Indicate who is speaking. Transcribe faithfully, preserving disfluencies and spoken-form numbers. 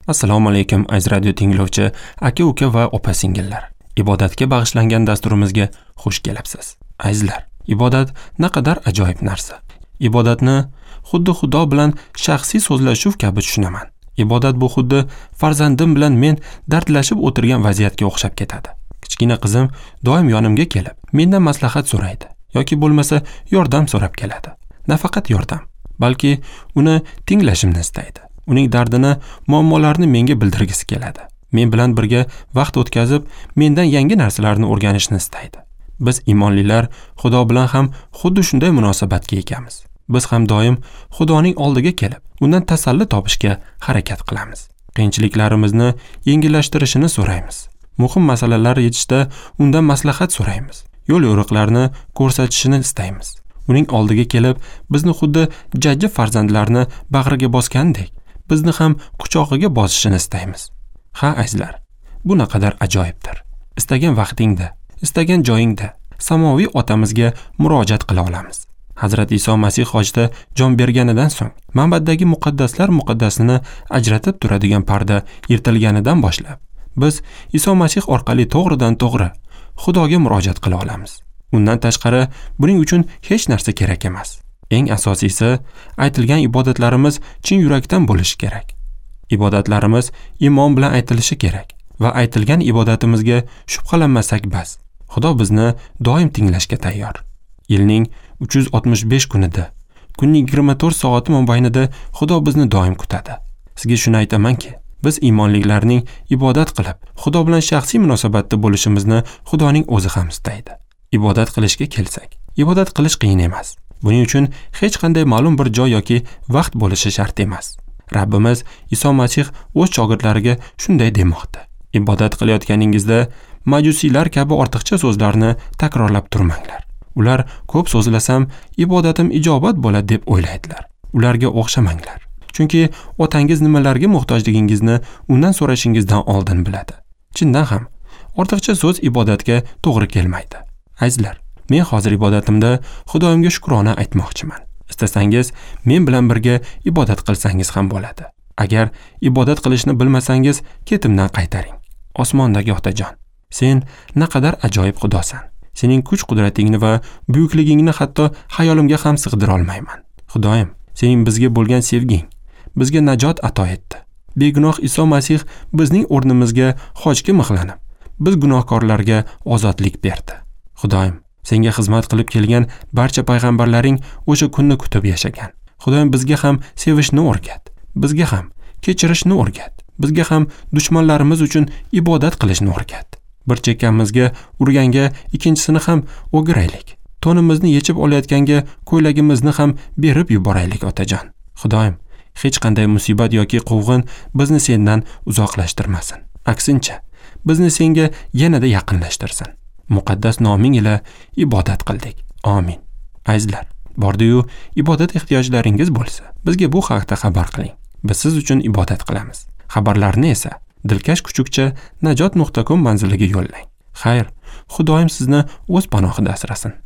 Speaker 1: Assalomu alaykum aziz radio tinglovchi, aka-uka va opa-singillar. Ibodatga bag'ishlangan dasturimizga xush kelibsiz. Azizlar, ibodat naqadar ajoyib narsa. Ibodatni xuddi Xudo bilan shaxsiy so'zlashuv kabi tushunaman. Ibodat bu xuddi farzandim bilan men dardlashib o'tirgan vaziyatga o'xshab ketadi. Kichkina qizim doim yonimga kelib, mendan maslahat so'raydi yoki bo'lmasa yordam so'rab keladi. Nafaqat yordam, balki uni tinglashimni istaydi. Uning dardini, muammolarini menga bildirgisi keladi. Men bilan birga vaqt o'tkazib, mendan yangi narsalarni o'rganishni istaydi. Biz iymonlilar Xudo bilan ham xuddi shunday munosabatga egamiz. Biz ham doim Xudoning oldiga kelib, undan tasalli topishga harakat qilamiz. Qiyinchiliklarimizni yengillashtirishini so'raymiz. Muhim masalalar yechishda undan maslahat so'raymiz. Yo'l yo'riqlarni ko'rsatishini istaymiz. Uning oldiga kelib, bizni xuddi jajji farzandlarni bag'riga bosgandek, bizni ham quchog'iga bosishini istaymiz. Ha azizlar, bu naqadar ajoyibdir. Istagan vaqtingda, istagan joyingda samoviy otamizga murojaat qila olamiz. Hazrat Iso Masih hojda jon berganidan so'ng, manbadagi muqaddaslar muqaddasini ajratib turadigan parda yirtilganidan boshlab, biz Iso Masih orqali to'g'ridan to'g'ri Xudoga murojaat qila olamiz. Undan tashqari buning uchun hech narsa kerak emas. Eng asosiysi, aytilgan ibodatlarimiz chin yurakdan bo'lishi kerak. Ibodatlarimiz iymon bilan aytilishi kerak va aytilgan ibodatimizga shubhalanmasak bas. Xudo bizni doim tinglashga tayyor. Yilning uch yuz oltmish besh kunida, kunning yigirma to'rt soati mobaynida Xudo bizni doim kutadi. Sizga shuni aytamanki, biz iymonliklarning ibodat qilib, Xudo bilan shaxsiy munosabatda bo'lishimizni Xudoning o'zi ham istaydi. Ibodat qilishga kelsak, ibodat qilish qiyin emas. Buning uchun hech qanday ma'lum bir joy yoki vaqt bo'lishi shart emas. Rabbimiz Iso Masih o'z shogirdlariga shunday demoqda. Ibodat qilayotganingizda majusiylar kabi ortiqcha so'zlarni takrorlab turmanglar. Ular ko'p so'zlasam, ibodatim ijobat bo'ladi deb o'ylaydilar. Ularga o'xshamanglar. Chunki otangiz nimalarga muhtojligingizni undan so'rashingizdan oldin biladi. Chindan ham ortiqcha so'z ibodatga to'g'ri kelmaydi. Azizlar, men hozir ibodatimda Xudoyimga shukrona aytmoqchiman. Istasangiz, men bilan birga ibodat qilsangiz ham bo'ladi. Agar ibodat qilishni bilmasangiz, ketimdan qaytaring. Osmondagi Otajon, sen naqadar ajoyib Xudosan. Sening kuch-qudratingni va buyukligingni hatto xayolimga ham sig'dira olmayman. Xudoyim, sening bizga bo'lgan sevging bizga najot ato etdi. Begunoh Iso Masih bizning o'rnimizga hojga mixlanib, biz gunohkorlarga ozodlik berdi. Xudoyim, senga xizmat qilib kelgan barcha payg'ambarlaring o'sha kunni kutib yashagan. Xudoyim, bizga ham sevishni o'rgat. Bizga ham kechirishni o'rgat. Bizga ham dushmanlarimiz uchun ibodat qilishni o'rgat. Bir chekkamizga urganga ikkinchisini ham o'giraylik. Tonimizni yechib olayotganga ko'ylagimizni ham berib yuboraylik, Otajon. Xudoyim, hech qanday musibat yoki quvg'in bizni sendan uzoqlashtirmasin. Aksincha, bizni senga yanada yaqinlashtirsin. Muqaddas noming ila ibodat qildik. Amin. Azizlar, bordi-yu ibodat ehtiyojlaringiz bo'lsa, bizga bu haqda xabar qiling. Biz siz uchun ibodat qilamiz. Xabarlarni esa dilkash kuchukcha najot nuqta com manziliga yo'llang. Xayr, Xudoyim sizni o'z panohida asrasin.